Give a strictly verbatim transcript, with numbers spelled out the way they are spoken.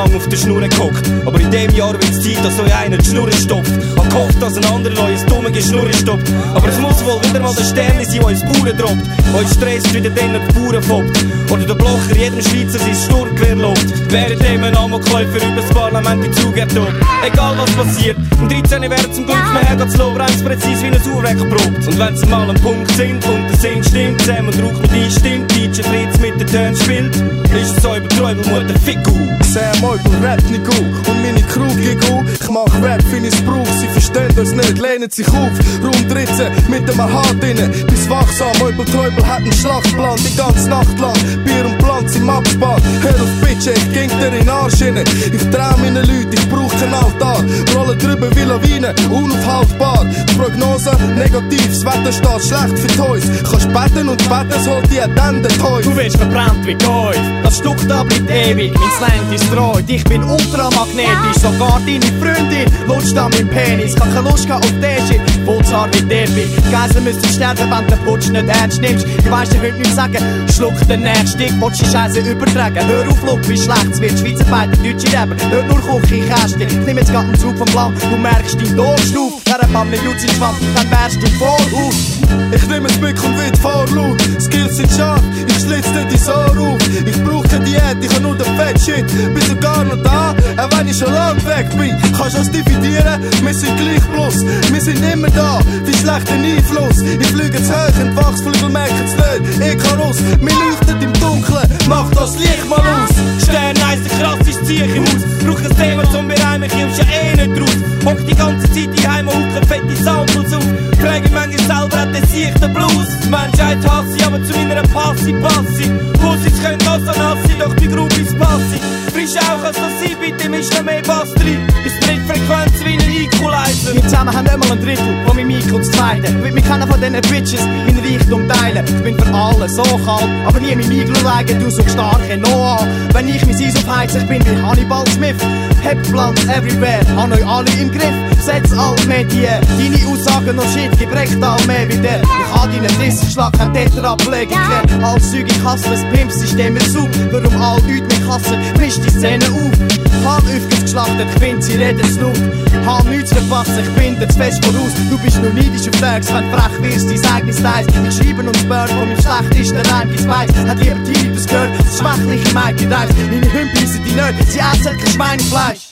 lang auf der Schnur gehockt. Aber in dem Jahr wird's Zeit, dass euch einer die Schnur stopft. Hab gehofft, dass ein anderer euch ein dumme Geschnurren stoppt. Aber es muss wohl wieder mal der Stern sein, der uns Bauern droppt. Euch stresst wieder den, der die Bauern foppt. Oder der Blocher jedem Schweizer sein Sturmgewehr lobt. Während dem ein Amokläufer über das Parlament in Zug ertobt. Egal was passiert, im dreizehn wäre zum Glück mehr hergeht's low, reins präzise wie ein Sauerwerk probt. Und wenn's mal ein Punkt sind und der Sinn stimmt, zusammen und raucht die stimmt, D J Fritz mit den Tönen spielt, ist es so über Träubelmutter Figu. Sam Eubel rappt nicht gut und meine Crew geht gut. Ich mach Rap, find ich's Brauch, sie verstehen uns nicht, lehnen sich auf. Raum dreizehn mit dem Hart innen, bis wachsam. Eubel Träubel hat einen Schlachtplan, die ganze Nacht lang. Bier und Planz im Abspann. Hör auf Bitch, ich ging dir in den Arsch rein. Ich trau meine Leute, ich brauch keinen Altar. Rolle drüber wie Lawine, unaufhaltbar. Die Prognose negativ, das Wetter steht schlecht für Toys. Kannst beten und beten, es holt die Ende Toys. Du wirst verbrannt wie Gold, das Stück da bleibt ewig, mein Slang ist treu. Ich bin ultramagnetisch, sogar deine Freundin lutscht an meinem Penis. Kann keine Lust auf den Shit, wohl's hart wie der bin. Geiseln müssen sterben, wenn der Putsch nicht ernst nimmst. Ich weiss dir heute nicht sagen, schluck den nächsten Dick, willst die Scheiße übertragen. Hör auf, look, wie schlecht es wird, Schweizer Fighter, deutsche Rapper, hört nur Küche, Kästchen. Ich nehm jetzt grad einen Zug vom Land, du merkst deinen Durchschnuf. Wer ein paar Minuten sind schwamm, dann wärst du voll auf. Ich nehm ein Blick und wird vorlaut. Skills sind scharf, ich schlitz dir die Ohr auf. Ich brauch keine Diät, ich hab nur den Fett-Shit. Bist du gar noch da, auch wenn ich schon lang weg bin. Kannst das dividieren, wir sind gleich plus. Wir sind immer da, wie schlechten Einfluss. Ich fliege zu hoch, in Wachsflügel merken's nicht. Icarus, wir leuchten im Dunkeln, mach das Licht mal aus. Stern heisst der krasseste Zieh im Haus. Brauch ein Thema zum Bereimen, kommst ja eh nicht raus. Hock die ganze Zeit die Heime, hucken fette Samples auf. Frage manchmal selber, hat der Sieg den Blues. Menschheit hasse ich, aber zu meiner Passi passi. Pussys können das an Assi, doch die Groupies passi. Frisch auch als das sie, bitte misch noch mehr Bass drin. Bis Drittfrequenz wie ein Equalizer. Wir zusammen haben nicht mal ein Drittel von meinem Mikro zu zweiten. Ich will mich keiner von diesen Bitches in Reichtum teilen. Ich bin für alle so kalt, aber nie mein Mikro legen, du so stark Noah. Wenn ich mein Eis aufheize, ich bin wie Hannibal Smith. Hebpflanz everywhere, han euch alle im Griff. Setz all Medien, deine Aussagen noch shit, gib recht all mehr wieder. Ich hab deinen Diss, schlag kein Tetra ablegen. Ich klär all Zeug, ich hasse das Pimp-System mir zu. Warum all Leute mich hassen, misch die Szene auf. Hab öfters geschlachtet, ich find, sie reden zu laut. Hab nichts verpassen, ich bin dir zu fest voraus. Du bist nur neidisch auf Tags, wenn du frech wirst, dein eigenes Teils. Ich schreibe und spürt, von meinem schlechtesten Reim gibt's Weiss. Hat lieber Tiere das gehört, das schwächliche Mädchen reist. Meine Hunde beißen die nicht, sie essen kein Schweinefleisch.